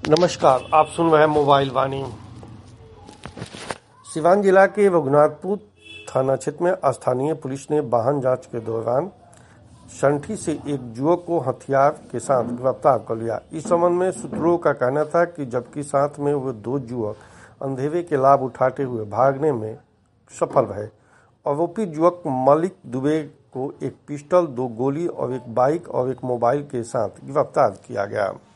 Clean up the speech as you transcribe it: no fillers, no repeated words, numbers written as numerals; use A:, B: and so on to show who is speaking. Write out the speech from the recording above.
A: नमस्कार, आप सुन रहे हैं मोबाइल वाणी। सिवान जिला के रघुनाथपुर थाना क्षेत्र में स्थानीय पुलिस ने वाहन जांच के दौरान संठी से एक युवक को हथियार के साथ गिरफ्तार कर लिया। इस संबंध में सूत्रों का कहना था कि जबकि साथ में वो दो युवक अंधेरे के लाभ उठाते हुए भागने में सफल रहे। आरोपी युवक मलिक दुबे को एक पिस्टल, 2 गोली और एक बाइक और एक मोबाइल के साथ गिरफ्तार किया गया।